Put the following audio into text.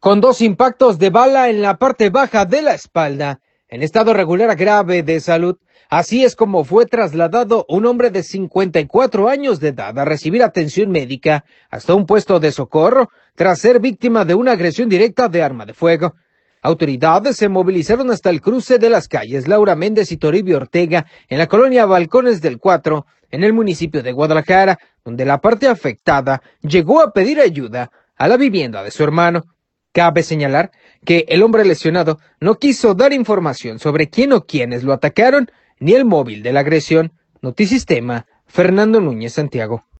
con 2 impactos de bala en la parte baja de la espalda, en estado regular a grave de salud. Así es como fue trasladado un hombre de 54 años de edad a recibir atención médica hasta un puesto de socorro tras ser víctima de una agresión directa de arma de fuego. Autoridades se movilizaron hasta el cruce de las calles Laura Méndez y Toribio Ortega en la colonia Balcones del 4, en el municipio de Guadalajara, donde la parte afectada llegó a pedir ayuda a la vivienda de su hermano. Cabe señalar que el hombre lesionado no quiso dar información sobre quién o quiénes lo atacaron ni el móvil de la agresión. Notisistema, Fernando Núñez, Santiago.